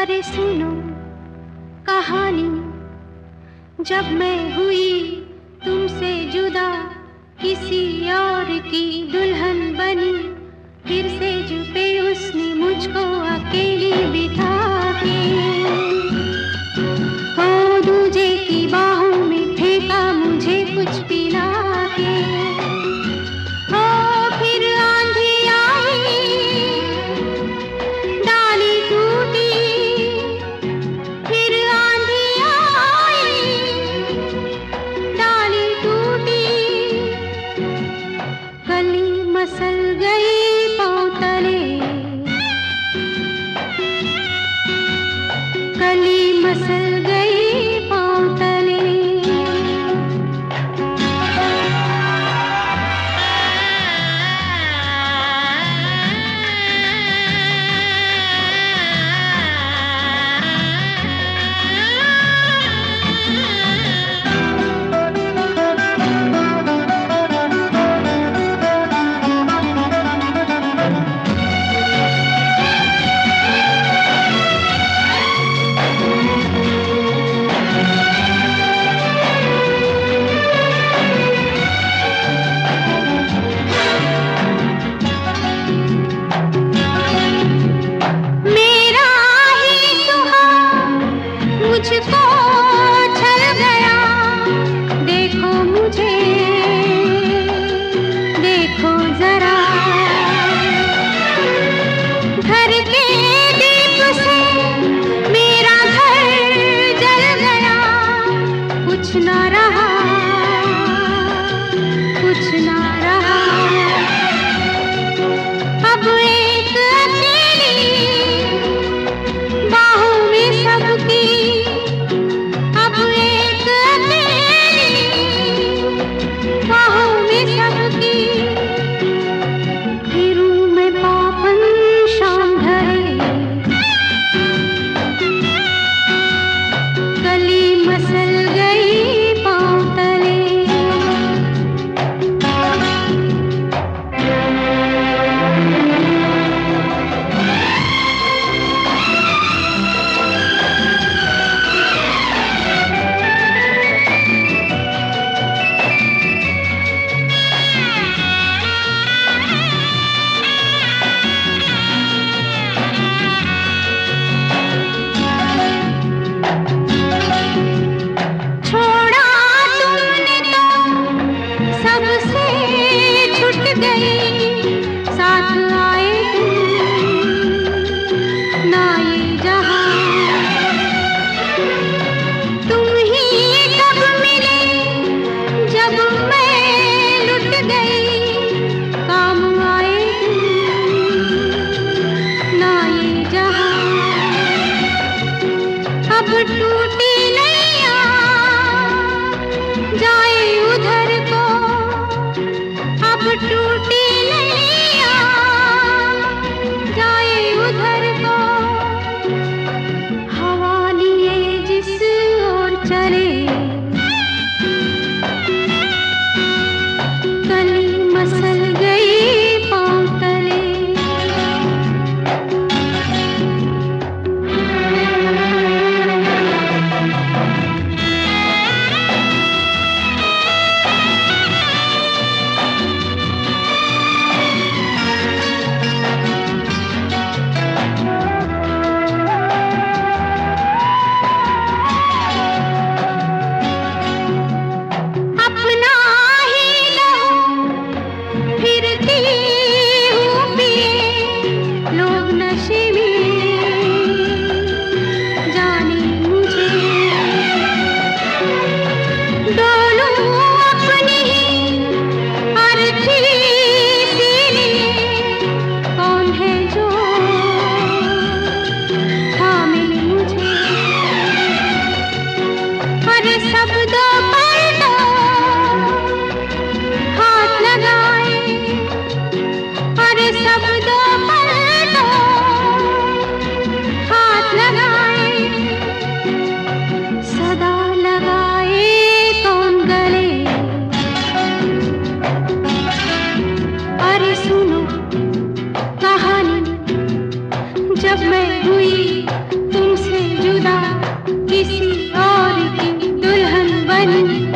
अरे सुनो कहानी, जब मैं हुई तुमसे जुदा, किसी और की दुल्हन बनी, फिर से जुपे उसने मुझको अकेली बिठा के, हो दूजे की बाहों में फेंका मुझे कुछ पिला के। हो फिर आंधी आई, डाली टूटी, फिर आंधी आई, डाली टूटी, कली मसल गई पाँव तले, कली मसल गई पाँव तले। मुझको छल गया, देखो मुझे, देखो जरा, घर के दीप से मेरा घर जल गया, कुछ ना रहा, कुछ ना रहा, अब एक अकेली बाहों में सबकी, साथ आए ना ये जहां, तुम ही कब मिले जब मैं लुट गई, काम आए ना ये जहां, अब टूटी नैया जाए उधर को, अब टूटी उधर को, हवा लिए जिस ओर चले, कली मसल गई पाँव तले। जब मैं हुई तुमसे जुदा किसी और की दुल्हन बनी।